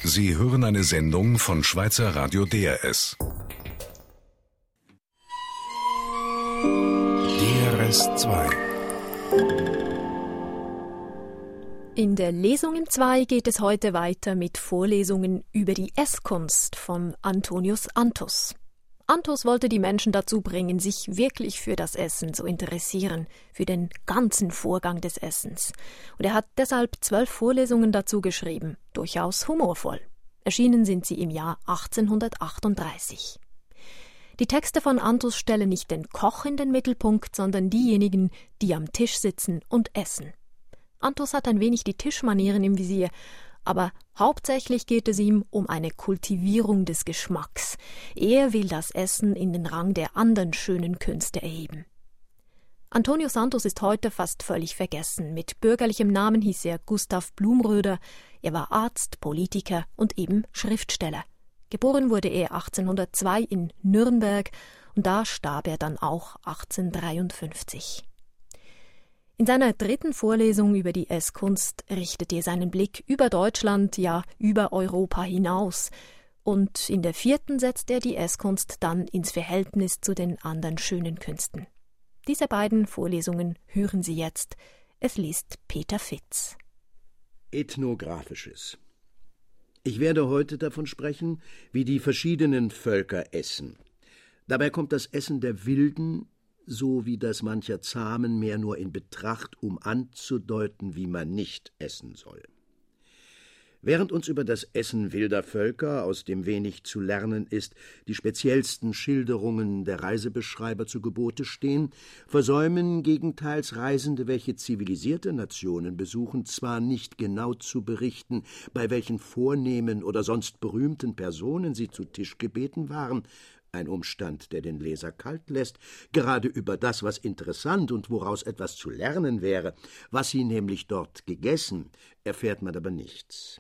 Sie hören eine Sendung von Schweizer Radio DRS. DRS 2. In der Lesung im 2 geht es heute weiter mit Vorlesungen über die Esskunst von Antonius Anthos. Anthos wollte die Menschen dazu bringen, sich wirklich für das Essen zu interessieren, für den ganzen Vorgang des Essens. Und er hat deshalb 12 Vorlesungen dazu geschrieben, durchaus humorvoll. Erschienen sind sie im Jahr 1838. Die Texte von Anthos stellen nicht den Koch in den Mittelpunkt, sondern diejenigen, die am Tisch sitzen und essen. Anthos hat ein wenig die Tischmanieren im Visier, aber hauptsächlich geht es ihm um eine Kultivierung des Geschmacks. Er will das Essen in den Rang der anderen schönen Künste erheben. Antonius Anthos ist heute fast völlig vergessen. Mit bürgerlichem Namen hieß er Gustav Blumröder. Er war Arzt, Politiker und eben Schriftsteller. Geboren wurde er 1802 in Nürnberg und da starb er dann auch 1853. In seiner 3. Vorlesung über die Esskunst richtet er seinen Blick über Deutschland, ja über Europa hinaus. Und in der 4. setzt er die Esskunst dann ins Verhältnis zu den anderen schönen Künsten. Diese beiden Vorlesungen hören Sie jetzt. Es liest Peter Fitz. Ethnographisches. Ich werde heute davon sprechen, wie die verschiedenen Völker essen. Dabei kommt das Essen der Wilden so wie das mancher Zahmen mehr nur in Betracht, um anzudeuten, wie man nicht essen soll. Während uns über das Essen wilder Völker, aus dem wenig zu lernen ist, die speziellsten Schilderungen der Reisebeschreiber zu Gebote stehen, versäumen gegenteils Reisende, welche zivilisierte Nationen besuchen, zwar nicht genau zu berichten, bei welchen vornehmen oder sonst berühmten Personen sie zu Tisch gebeten waren, ein Umstand, der den Leser kalt lässt, gerade über das, was interessant und woraus etwas zu lernen wäre, was sie nämlich dort gegessen, erfährt man aber nichts.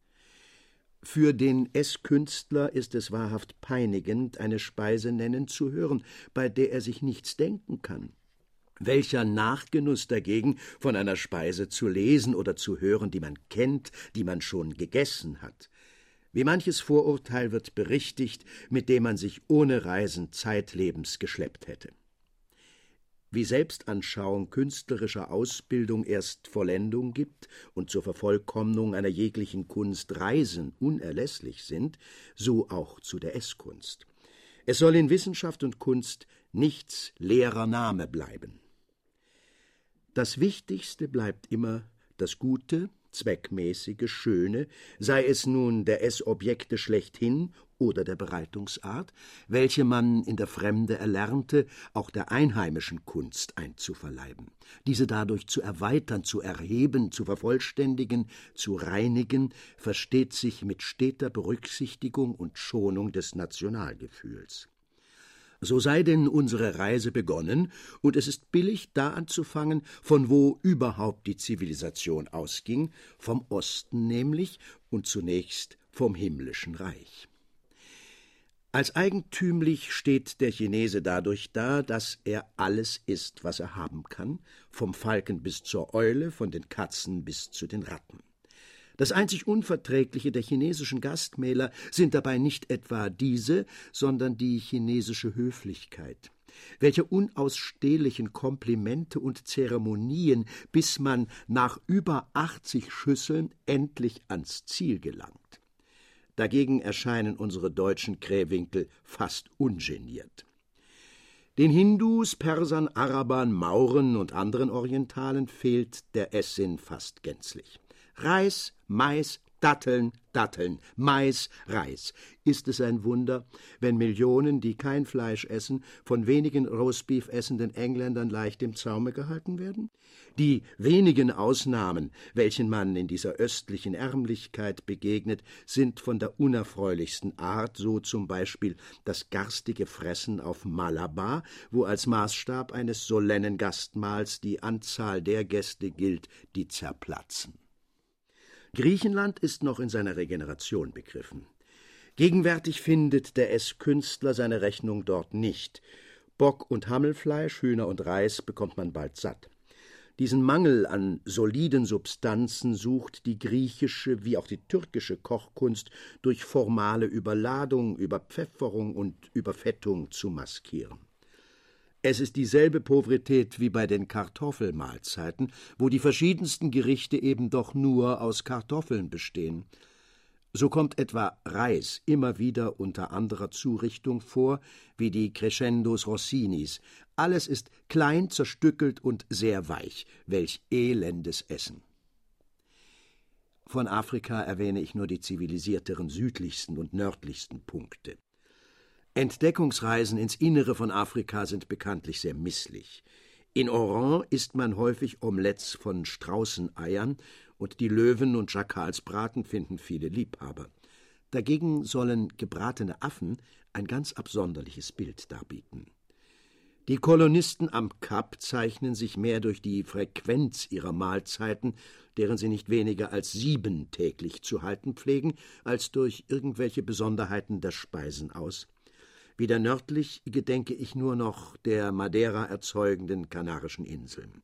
Für den Esskünstler ist es wahrhaft peinigend, eine Speise nennen zu hören, bei der er sich nichts denken kann. Welcher Nachgenuss dagegen, von einer Speise zu lesen oder zu hören, die man kennt, die man schon gegessen hat. Wie manches Vorurteil wird berichtigt, mit dem man sich ohne Reisen zeitlebens geschleppt hätte. Wie Selbstanschauung künstlerischer Ausbildung erst Vollendung gibt und zur Vervollkommnung einer jeglichen Kunst Reisen unerlässlich sind, so auch zu der Esskunst. Es soll in Wissenschaft und Kunst nichts leerer Name bleiben. Das Wichtigste bleibt immer das Gute, zweckmäßige, schöne, sei es nun der Essobjekte schlechthin oder der Bereitungsart, welche man in der Fremde erlernte, auch der einheimischen Kunst einzuverleiben, diese dadurch zu erweitern, zu erheben, zu vervollständigen, zu reinigen, versteht sich mit steter Berücksichtigung und Schonung des Nationalgefühls. So sei denn unsere Reise begonnen, und es ist billig, da anzufangen, von wo überhaupt die Zivilisation ausging, vom Osten nämlich und zunächst vom himmlischen Reich. Als eigentümlich steht der Chinese dadurch da, dass er alles isst, was er haben kann, vom Falken bis zur Eule, von den Katzen bis zu den Ratten. Das einzig Unverträgliche der chinesischen Gastmähler sind dabei nicht etwa diese, sondern die chinesische Höflichkeit, welche unausstehlichen Komplimente und Zeremonien, bis man nach über 80 Schüsseln endlich ans Ziel gelangt. Dagegen erscheinen unsere deutschen Krähwinkel fast ungeniert. Den Hindus, Persern, Arabern, Mauren und anderen Orientalen fehlt der Esssinn fast gänzlich. Reis, Mais, Datteln, Datteln, Mais, Reis. Ist es ein Wunder, wenn Millionen, die kein Fleisch essen, von wenigen Roastbeef essenden Engländern leicht im Zaume gehalten werden? Die wenigen Ausnahmen, welchen man in dieser östlichen Ärmlichkeit begegnet, sind von der unerfreulichsten Art, so zum Beispiel das garstige Fressen auf Malabar, wo als Maßstab eines solennen Gastmahls die Anzahl der Gäste gilt, die zerplatzen. Griechenland ist noch in seiner Regeneration begriffen. Gegenwärtig findet der Esskünstler seine Rechnung dort nicht. Bock- und Hammelfleisch, Hühner und Reis bekommt man bald satt. Diesen Mangel an soliden Substanzen sucht die griechische wie auch die türkische Kochkunst durch formale Überladung, Überpfefferung und Überfettung zu maskieren. Es ist dieselbe Pauvretät wie bei den Kartoffelmahlzeiten, wo die verschiedensten Gerichte eben doch nur aus Kartoffeln bestehen. So kommt etwa Reis immer wieder unter anderer Zurichtung vor, wie die Crescendos Rossinis. Alles ist klein zerstückelt und sehr weich. Welch elendes Essen! Von Afrika erwähne ich nur die zivilisierteren südlichsten und nördlichsten Punkte. Entdeckungsreisen ins Innere von Afrika sind bekanntlich sehr misslich. In Oran isst man häufig Omelettes von Straußeneiern, und die Löwen- und Schakalsbraten finden viele Liebhaber. Dagegen sollen gebratene Affen ein ganz absonderliches Bild darbieten. Die Kolonisten am Kap zeichnen sich mehr durch die Frequenz ihrer Mahlzeiten, deren sie nicht weniger als 7 täglich zu halten pflegen, als durch irgendwelche Besonderheiten der Speisen aus. Wieder nördlich gedenke ich nur noch der Madeira erzeugenden Kanarischen Inseln.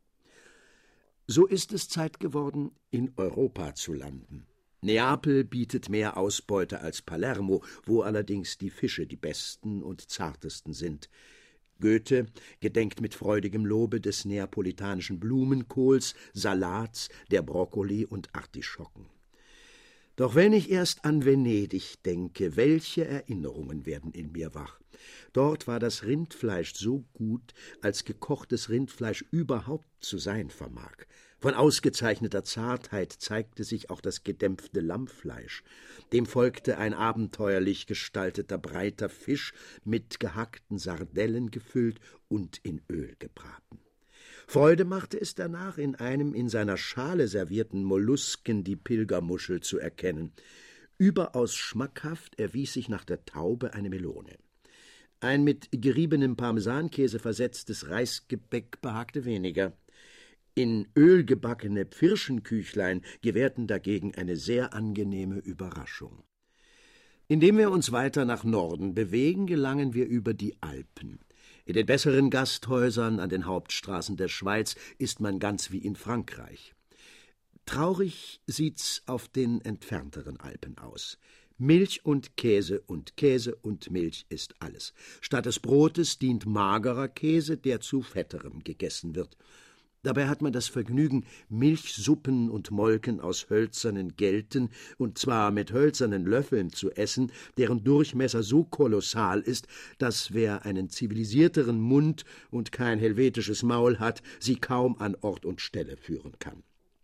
So ist es Zeit geworden, in Europa zu landen. Neapel bietet mehr Ausbeute als Palermo, wo allerdings die Fische die besten und zartesten sind. Goethe gedenkt mit freudigem Lobe des neapolitanischen Blumenkohls, Salats, der Brokkoli und Artischocken. Doch wenn ich erst an Venedig denke, welche Erinnerungen werden in mir wach. Dort war das Rindfleisch so gut, als gekochtes Rindfleisch überhaupt zu sein vermag. Von ausgezeichneter Zartheit zeigte sich auch das gedämpfte Lammfleisch. Dem folgte ein abenteuerlich gestalteter breiter Fisch mit gehackten Sardellen gefüllt und in Öl gebraten. Freude machte es danach, in einem in seiner Schale servierten Mollusken die Pilgermuschel zu erkennen. Überaus schmackhaft erwies sich nach der Taube eine Melone. Ein mit geriebenem Parmesankäse versetztes Reisgebäck behagte weniger. In Öl gebackene Pfirschenküchlein gewährten dagegen eine sehr angenehme Überraschung. Indem wir uns weiter nach Norden bewegen, gelangen wir über die Alpen. In den besseren Gasthäusern an den Hauptstraßen der Schweiz ist man ganz wie in Frankreich. Traurig sieht's auf den entfernteren Alpen aus. Milch und Käse und Milch ist alles. Statt des Brotes dient magerer Käse, der zu fetterem gegessen wird. Dabei hat man das Vergnügen, Milchsuppen und Molken aus hölzernen Gelten, und zwar mit hölzernen Löffeln zu essen, deren Durchmesser so kolossal ist, dass wer einen zivilisierteren Mund und kein helvetisches Maul hat, sie kaum an Ort und Stelle führen kann.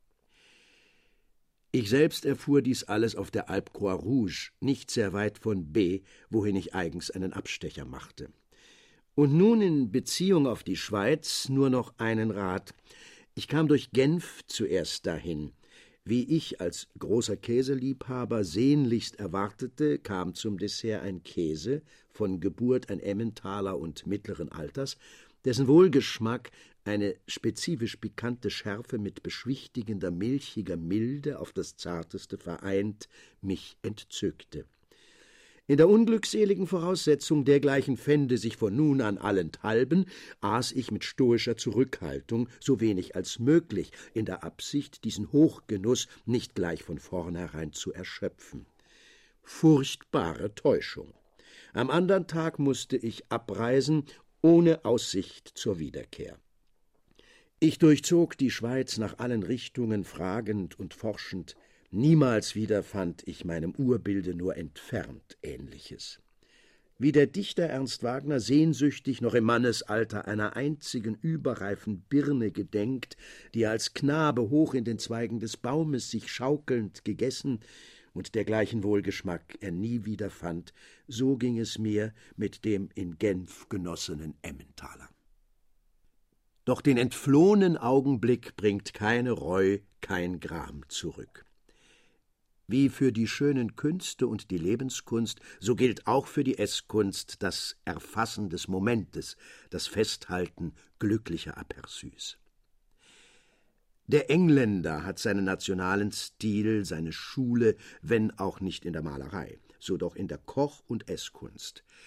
Ich selbst erfuhr dies alles auf der Alpe Croix Rouge, nicht sehr weit von B, wohin ich eigens einen Abstecher machte. Und nun in Beziehung auf die Schweiz nur noch einen Rat. Ich kam durch Genf zuerst dahin. Wie ich als großer Käseliebhaber sehnlichst erwartete, kam zum Dessert ein Käse, von Geburt ein Emmentaler und mittleren Alters, dessen Wohlgeschmack eine spezifisch pikante Schärfe mit beschwichtigender, milchiger Milde auf das Zarteste vereint, mich entzückte. In der unglückseligen Voraussetzung, dergleichen fände sich von nun an allenthalben, aß ich mit stoischer Zurückhaltung, so wenig als möglich, in der Absicht, diesen Hochgenuss nicht gleich von vornherein zu erschöpfen. Furchtbare Täuschung. Am andern Tag musste ich abreisen, ohne Aussicht zur Wiederkehr. Ich durchzog die Schweiz nach allen Richtungen, fragend und forschend. Niemals wieder fand ich meinem Urbilde nur entfernt Ähnliches. Wie der Dichter Ernst Wagner sehnsüchtig noch im Mannesalter einer einzigen überreifen Birne gedenkt, die er als Knabe hoch in den Zweigen des Baumes sich schaukelnd gegessen und dergleichen Wohlgeschmack er nie wieder fand, so ging es mir mit dem in Genf genossenen Emmentaler. Doch den entflohenen Augenblick bringt keine Reu, kein Gram zurück. Wie für die schönen Künste und die Lebenskunst, so gilt auch für die Esskunst das Erfassen des Momentes, das Festhalten glücklicher Aperçus. Der Engländer hat seinen nationalen Stil, seine Schule, wenn auch nicht in der Malerei, so doch in der Koch- und Esskunst.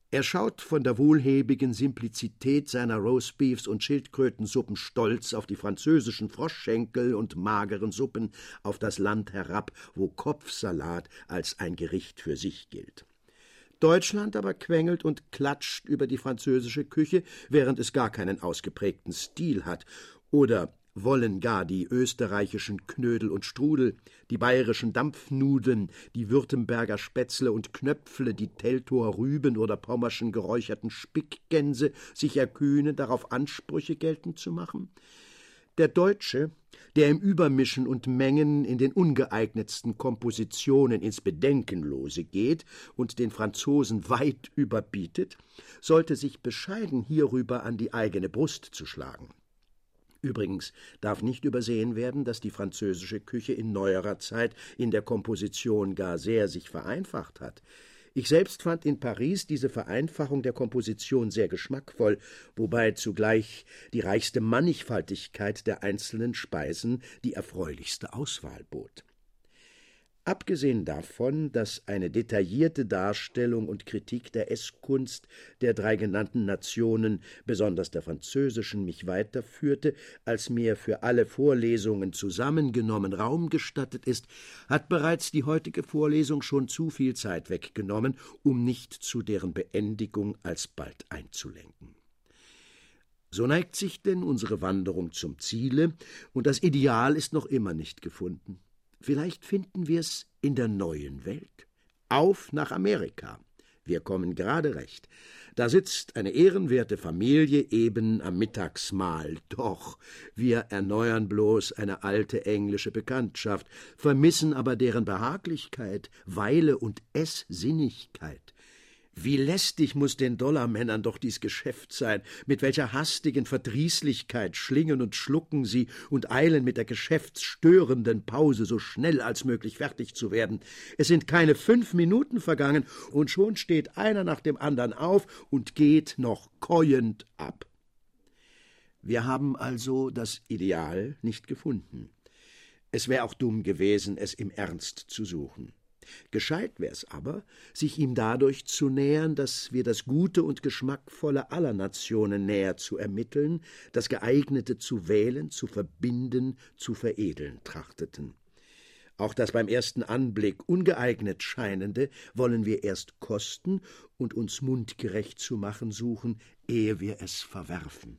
Er schaut von der wohlhebigen Simplizität seiner Roastbeefs und Schildkrötensuppen stolz auf die französischen Froschschenkel und mageren Suppen auf das Land herab, wo Kopfsalat als ein Gericht für sich gilt. Deutschland aber quengelt und klatscht über die französische Küche, während es gar keinen ausgeprägten Stil hat, oder wollen gar die österreichischen Knödel und Strudel, die bayerischen Dampfnudeln, die Württemberger Spätzle und Knöpfle, die Teltower Rüben oder pommerschen geräucherten Spickgänse sich erkühnen, darauf Ansprüche geltend zu machen? Der Deutsche, der im Übermischen und Mengen in den ungeeignetsten Kompositionen ins Bedenkenlose geht und den Franzosen weit überbietet, sollte sich bescheiden hierüber an die eigene Brust zu schlagen. Übrigens darf nicht übersehen werden, dass die französische Küche in neuerer Zeit in der Komposition gar sehr sich vereinfacht hat. Ich selbst fand in Paris diese Vereinfachung der Komposition sehr geschmackvoll, wobei zugleich die reichste Mannigfaltigkeit der einzelnen Speisen die erfreulichste Auswahl bot. Abgesehen davon, dass eine detaillierte Darstellung und Kritik der Esskunst der drei genannten Nationen, besonders der französischen, mich weiterführte, als mir für alle Vorlesungen zusammengenommen Raum gestattet ist, hat bereits die heutige Vorlesung schon zu viel Zeit weggenommen, um nicht zu deren Beendigung alsbald einzulenken. So neigt sich denn unsere Wanderung zum Ziele, und das Ideal ist noch immer nicht gefunden. Vielleicht finden wir es in der neuen Welt. Auf nach Amerika. Wir kommen gerade recht. Da sitzt eine ehrenwerte Familie eben am Mittagsmahl. Doch wir erneuern bloß eine alte englische Bekanntschaft, vermissen aber deren Behaglichkeit, Weile und Esssinnigkeit. Wie lästig muß den Dollarmännern doch dies Geschäft sein, mit welcher hastigen Verdrießlichkeit schlingen und schlucken sie und eilen mit der geschäftsstörenden Pause so schnell als möglich fertig zu werden. Es sind keine 5 Minuten vergangen, und schon steht einer nach dem anderen auf und geht noch käuend ab. Wir haben also das Ideal nicht gefunden. Es wäre auch dumm gewesen, es im Ernst zu suchen. Gescheit wär's aber, sich ihm dadurch zu nähern, dass wir das Gute und Geschmackvolle aller Nationen näher zu ermitteln, das Geeignete zu wählen, zu verbinden, zu veredeln trachteten. Auch das beim ersten Anblick ungeeignet Scheinende wollen wir erst kosten und uns mundgerecht zu machen suchen, ehe wir es verwerfen.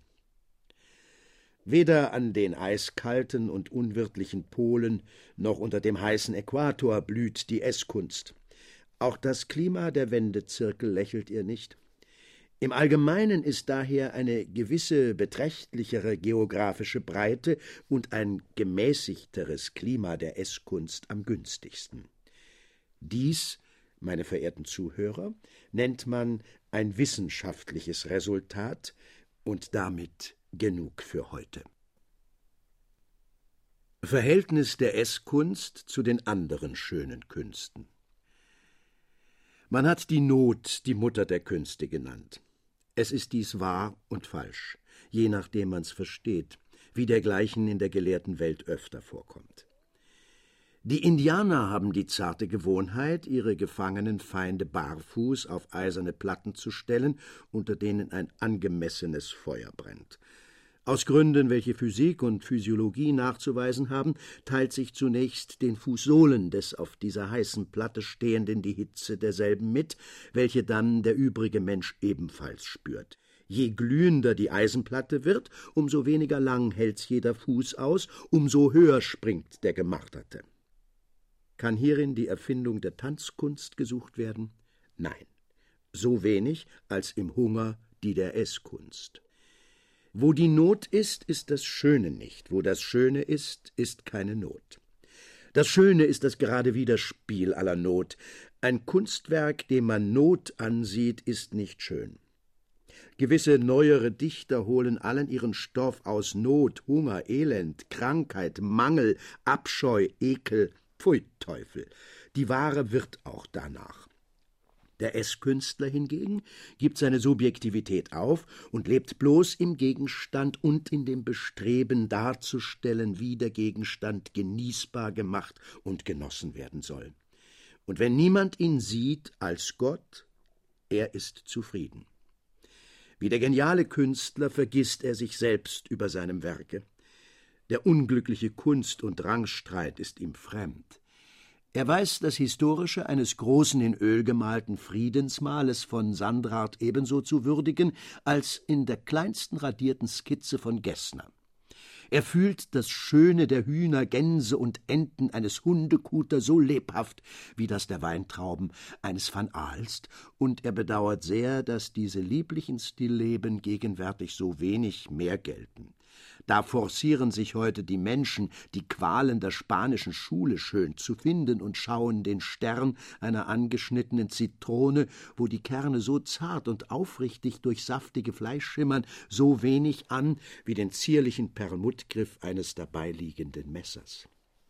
Weder an den eiskalten und unwirtlichen Polen noch unter dem heißen Äquator blüht die Esskunst. Auch das Klima der Wendezirkel lächelt ihr nicht. Im Allgemeinen ist daher eine gewisse beträchtlichere geografische Breite und ein gemäßigteres Klima der Esskunst am günstigsten. Dies, meine verehrten Zuhörer, nennt man ein wissenschaftliches Resultat, und damit genug für heute. Verhältnis der Esskunst zu den anderen schönen Künsten. Man hat die Not die Mutter der Künste genannt. Es ist dies wahr und falsch, je nachdem man's versteht, wie dergleichen in der gelehrten Welt öfter vorkommt. Die Indianer haben die zarte Gewohnheit, ihre gefangenen Feinde barfuß auf eiserne Platten zu stellen, unter denen ein angemessenes Feuer brennt. Aus Gründen, welche Physik und Physiologie nachzuweisen haben, teilt sich zunächst den Fußsohlen des auf dieser heißen Platte Stehenden die Hitze derselben mit, welche dann der übrige Mensch ebenfalls spürt. Je glühender die Eisenplatte wird, umso weniger lang hält's jeder Fuß aus, umso höher springt der Gemarterte. Kann hierin die Erfindung der Tanzkunst gesucht werden? Nein, so wenig als im Hunger die der Esskunst. Wo die Not ist, ist das Schöne nicht. Wo das Schöne ist keine Not. Das Schöne ist das gerade Widerspiel aller Not. Ein Kunstwerk, dem man Not ansieht, ist nicht schön. Gewisse neuere Dichter holen allen ihren Stoff aus Not, Hunger, Elend, Krankheit, Mangel, Abscheu, Ekel. Pfui Teufel, die Ware wird auch danach. Der Esskünstler hingegen gibt seine Subjektivität auf und lebt bloß im Gegenstand und in dem Bestreben darzustellen, wie der Gegenstand genießbar gemacht und genossen werden soll. Und wenn niemand ihn sieht als Gott, Er ist zufrieden. Wie der geniale Künstler vergisst er sich selbst über seinem Werke. Der unglückliche Kunst- und Rangstreit ist ihm fremd. Er weiß das Historische eines großen in Öl gemalten Friedensmahles von Sandrart ebenso zu würdigen als in der kleinsten radierten Skizze von Gessner. Er fühlt das Schöne der Hühner, Gänse und Enten eines Hundekuter so lebhaft wie das der Weintrauben eines Van Aalst, und er bedauert sehr, dass diese lieblichen Stillleben gegenwärtig so wenig mehr gelten. Da forcieren sich heute die Menschen, die Qualen der spanischen Schule schön zu finden und schauen den Stern einer angeschnittenen Zitrone, wo die Kerne so zart und aufrichtig durch saftige Fleisch schimmern, so wenig an wie den zierlichen Perlmuttgriff eines dabeiliegenden Messers.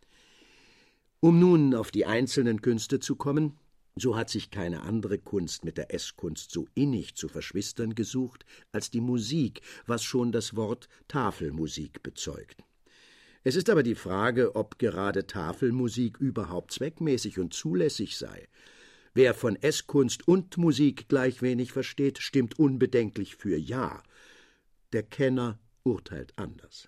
Um nun auf die einzelnen Künste zu kommen, so hat sich keine andere Kunst mit der Esskunst so innig zu verschwistern gesucht als die Musik, was schon das Wort Tafelmusik bezeugt. Es ist aber die Frage, ob gerade Tafelmusik überhaupt zweckmäßig und zulässig sei. Wer von Esskunst und Musik gleich wenig versteht, stimmt unbedenklich für Ja. Der Kenner urteilt anders.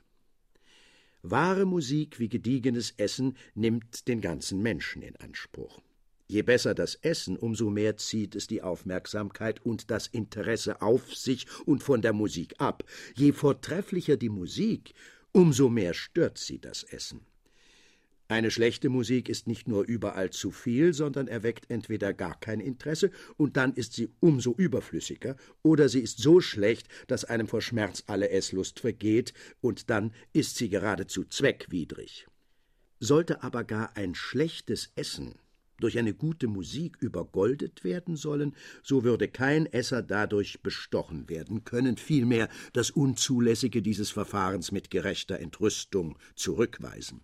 Wahre Musik wie gediegenes Essen nimmt den ganzen Menschen in Anspruch. Je besser das Essen, umso mehr zieht es die Aufmerksamkeit und das Interesse auf sich und von der Musik ab. Je vortrefflicher die Musik, umso mehr stört sie das Essen. Eine schlechte Musik ist nicht nur überall zu viel, sondern erweckt entweder gar kein Interesse, und dann ist sie umso überflüssiger, oder sie ist so schlecht, dass einem vor Schmerz alle Esslust vergeht, und dann ist sie geradezu zweckwidrig. Sollte aber gar ein schlechtes Essen durch eine gute Musik übergoldet werden sollen, so würde kein Esser dadurch bestochen werden können, vielmehr das Unzulässige dieses Verfahrens mit gerechter Entrüstung zurückweisen.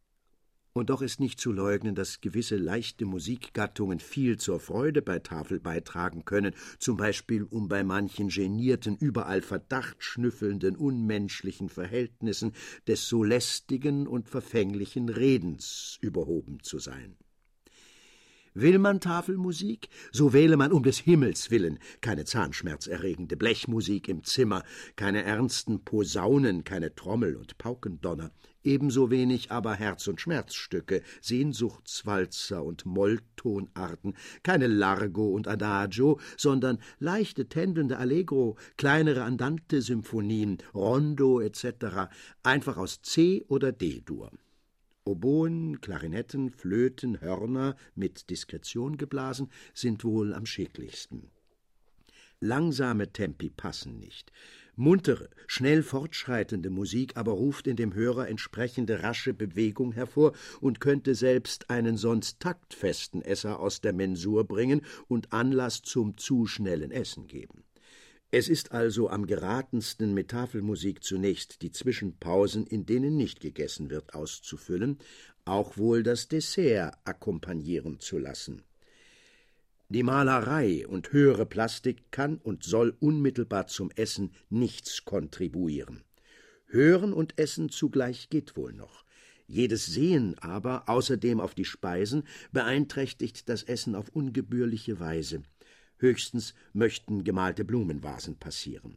Und doch ist nicht zu leugnen, dass gewisse leichte Musikgattungen viel zur Freude bei Tafel beitragen können, zum Beispiel um bei manchen genierten, überall Verdacht schnüffelnden, unmenschlichen Verhältnissen des so lästigen und verfänglichen Redens überhoben zu sein. Will man Tafelmusik, so wähle man um des Himmels willen keine zahnschmerzerregende Blechmusik im Zimmer, keine ernsten Posaunen, keine Trommel- und Paukendonner, ebenso wenig aber Herz- und Schmerzstücke, Sehnsuchtswalzer und Molltonarten, keine Largo und Adagio, sondern leichte, tändelnde Allegro, kleinere Andante-Symphonien, Rondo etc., einfach aus C- oder D-Dur. Oboen, Klarinetten, Flöten, Hörner, mit Diskretion geblasen, sind wohl am schicklichsten. Langsame Tempi passen nicht. Muntere, schnell fortschreitende Musik aber ruft in dem Hörer entsprechende rasche Bewegung hervor und könnte selbst einen sonst taktfesten Esser aus der Mensur bringen und Anlass zum zu schnellen Essen geben. Es ist also am geratensten, mit Tafelmusik zunächst die Zwischenpausen, in denen nicht gegessen wird, auszufüllen, auch wohl das Dessert akkompagnieren zu lassen. Die Malerei und höhere Plastik kann und soll unmittelbar zum Essen nichts kontribuieren. Hören und Essen zugleich geht wohl noch. Jedes Sehen aber, außerdem auf die Speisen, beeinträchtigt das Essen auf ungebührliche Weise. Höchstens möchten gemalte Blumenvasen passieren.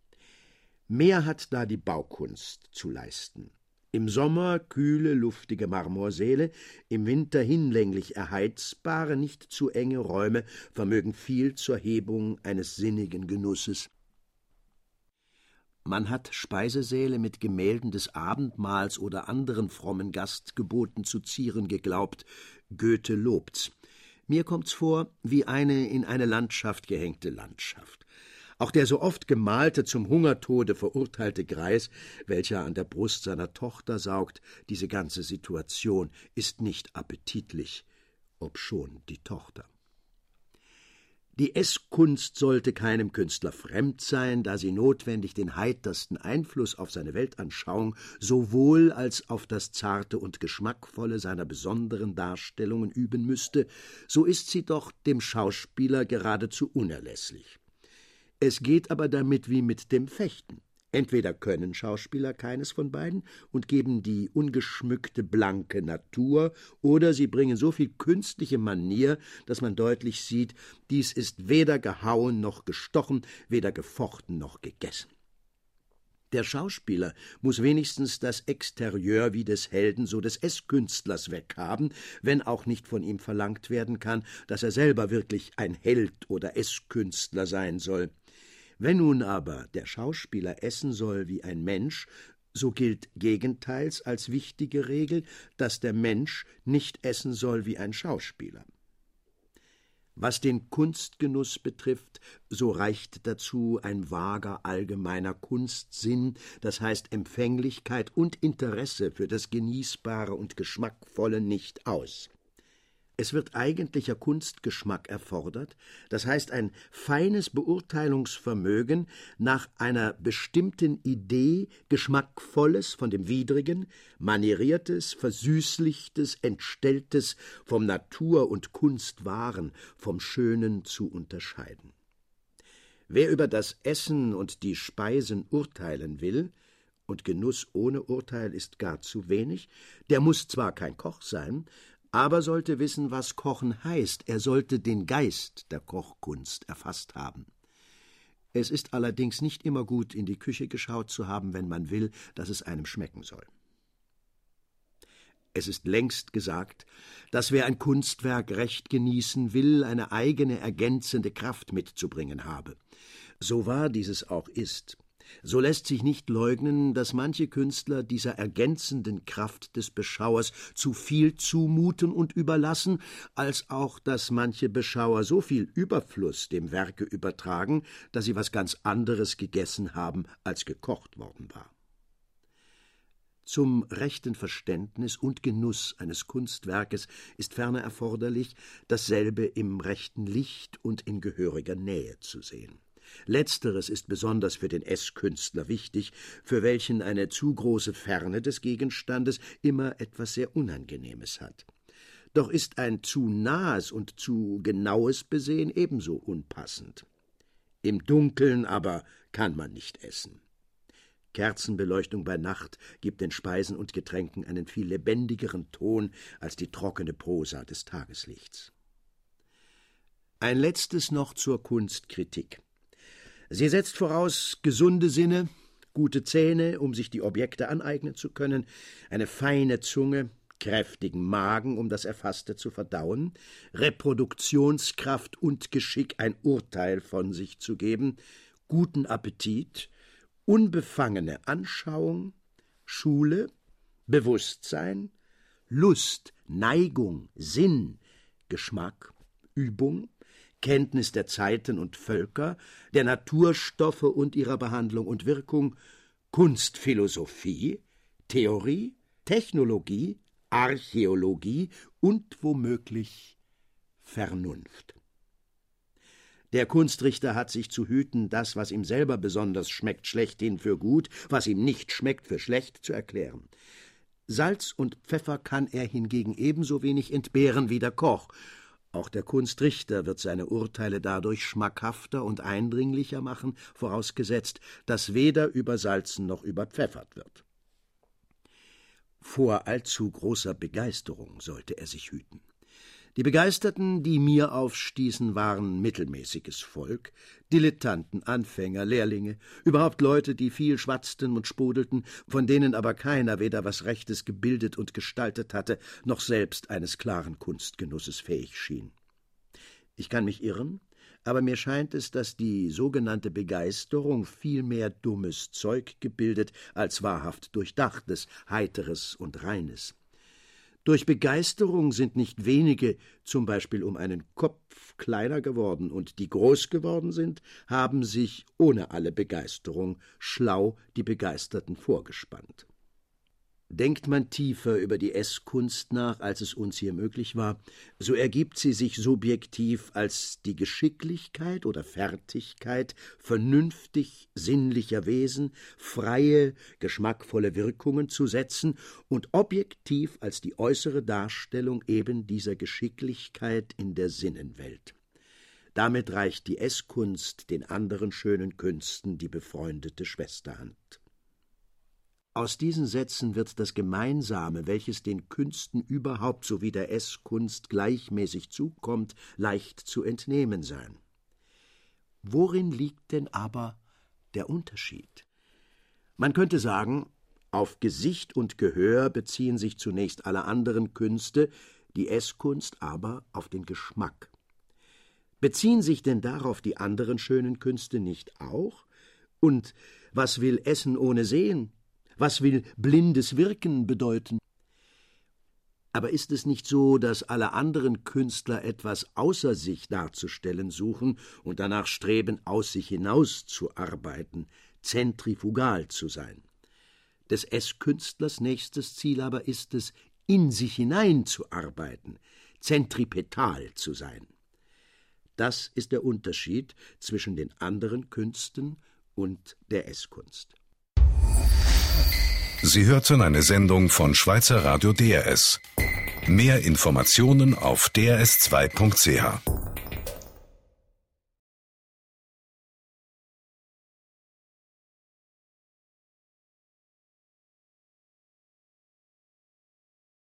Mehr hat da die Baukunst zu leisten. Im Sommer kühle, luftige Marmorsäle, im Winter hinlänglich erheizbare, nicht zu enge Räume vermögen viel zur Hebung eines sinnigen Genusses. Man hat Speisesäle mit Gemälden des Abendmahls oder anderen frommen Gastgeboten zu zieren geglaubt. Goethe lobt's. Mir kommt's vor wie eine in eine Landschaft gehängte Landschaft. Auch der so oft gemalte, zum Hungertode verurteilte Greis, welcher an der Brust seiner Tochter saugt, diese ganze Situation ist nicht appetitlich, obschon die Tochter. Die Esskunst sollte keinem Künstler fremd sein, da sie notwendig den heitersten Einfluss auf seine Weltanschauung sowohl als auf das Zarte und Geschmackvolle seiner besonderen Darstellungen üben müsste, so ist sie doch dem Schauspieler geradezu unerlässlich. Es geht aber damit wie mit dem Fechten. Entweder können Schauspieler keines von beiden und geben die ungeschmückte, blanke Natur, oder sie bringen so viel künstliche Manier, dass man deutlich sieht, dies ist weder gehauen noch gestochen, weder gefochten noch gegessen. Der Schauspieler muss wenigstens das Exterieur wie des Helden, so des Esskünstlers weghaben, wenn auch nicht von ihm verlangt werden kann, dass er selber wirklich ein Held oder Esskünstler sein soll. Wenn nun aber der Schauspieler essen soll wie ein Mensch, so gilt gegenteils als wichtige Regel, dass der Mensch nicht essen soll wie ein Schauspieler. Was den Kunstgenuss betrifft, so reicht dazu ein vager allgemeiner Kunstsinn, das heißt Empfänglichkeit und Interesse für das Genießbare und Geschmackvolle nicht aus. Es wird eigentlicher Kunstgeschmack erfordert, das heißt ein feines Beurteilungsvermögen nach einer bestimmten Idee, Geschmackvolles von dem Widrigen, Manieriertes, Versüßlichtes, Entstelltes, vom Natur- und Kunstwahren, vom Schönen zu unterscheiden. Wer über das Essen und die Speisen urteilen will, und Genuss ohne Urteil ist gar zu wenig, der muss zwar kein Koch sein, aber sollte wissen, was Kochen heißt. Er sollte den Geist der Kochkunst erfasst haben. Es ist allerdings nicht immer gut, in die Küche geschaut zu haben, wenn man will, dass es einem schmecken soll. Es ist längst gesagt, dass wer ein Kunstwerk recht genießen will, eine eigene ergänzende Kraft mitzubringen habe. So wahr dieses auch ist, so lässt sich nicht leugnen, dass manche Künstler dieser ergänzenden Kraft des Beschauers zu viel zumuten und überlassen, als auch, dass manche Beschauer so viel Überfluss dem Werke übertragen, dass sie was ganz anderes gegessen haben, als gekocht worden war. Zum rechten Verständnis und Genuss eines Kunstwerkes ist ferner erforderlich, dasselbe im rechten Licht und in gehöriger Nähe zu sehen. Letzteres ist besonders für den Esskünstler wichtig, für welchen eine zu große Ferne des Gegenstandes immer etwas sehr Unangenehmes hat. Doch ist ein zu nahes und zu genaues Besehen ebenso unpassend. Im Dunkeln aber kann man nicht essen. Kerzenbeleuchtung bei Nacht gibt den Speisen und Getränken einen viel lebendigeren Ton als die trockene Prosa des Tageslichts. Ein letztes noch zur Kunstkritik. Sie setzt voraus gesunde Sinne, gute Zähne, um sich die Objekte aneignen zu können, eine feine Zunge, kräftigen Magen, um das Erfasste zu verdauen, Reproduktionskraft und Geschick, ein Urteil von sich zu geben, guten Appetit, unbefangene Anschauung, Schule, Bewusstsein, Lust, Neigung, Sinn, Geschmack, Übung, Kenntnis der Zeiten und Völker, der Naturstoffe und ihrer Behandlung und Wirkung, Kunstphilosophie, Theorie, Technologie, Archäologie und womöglich Vernunft. Der Kunstrichter hat sich zu hüten, das, was ihm selber besonders schmeckt, schlechthin für gut, was ihm nicht schmeckt, für schlecht zu erklären. Salz und Pfeffer kann er hingegen ebenso wenig entbehren wie der Koch. Auch der Kunstrichter wird seine Urteile dadurch schmackhafter und eindringlicher machen, vorausgesetzt, dass weder übersalzen noch überpfeffert wird. Vor allzu großer Begeisterung sollte er sich hüten. Die Begeisterten, die mir aufstießen, waren mittelmäßiges Volk, Dilettanten, Anfänger, Lehrlinge, überhaupt Leute, die viel schwatzten und sprudelten, von denen aber keiner weder was Rechtes gebildet und gestaltet hatte, noch selbst eines klaren Kunstgenusses fähig schien. Ich kann mich irren, aber mir scheint es, dass die sogenannte Begeisterung viel mehr dummes Zeug gebildet, als wahrhaft Durchdachtes, Heiteres und Reines. Durch Begeisterung sind nicht wenige, zum Beispiel um einen Kopf, kleiner geworden, und die groß geworden sind, haben sich ohne alle Begeisterung schlau die Begeisterten vorgespannt. Denkt man tiefer über die Esskunst nach, als es uns hier möglich war, so ergibt sie sich subjektiv als die Geschicklichkeit oder Fertigkeit vernünftig sinnlicher Wesen, freie, geschmackvolle Wirkungen zu setzen und objektiv als die äußere Darstellung eben dieser Geschicklichkeit in der Sinnenwelt. Damit reicht die Esskunst den anderen schönen Künsten die befreundete Schwesterhand. Aus diesen Sätzen wird das Gemeinsame, welches den Künsten überhaupt sowie der Esskunst gleichmäßig zukommt, leicht zu entnehmen sein. Worin liegt denn aber der Unterschied? Man könnte sagen, auf Gesicht und Gehör beziehen sich zunächst alle anderen Künste, die Esskunst aber auf den Geschmack. Beziehen sich denn darauf die anderen schönen Künste nicht auch? Und was will Essen ohne Sehen? Was will blindes Wirken bedeuten? Aber ist es nicht so, dass alle anderen Künstler etwas außer sich darzustellen suchen und danach streben, aus sich hinaus zu arbeiten, zentrifugal zu sein? Des Esskünstlers nächstes Ziel aber ist es, in sich hinein zu arbeiten, zentripetal zu sein. Das ist der Unterschied zwischen den anderen Künsten und der Esskunst. Sie hörten eine Sendung von Schweizer Radio DRS. Mehr Informationen auf drs2.ch.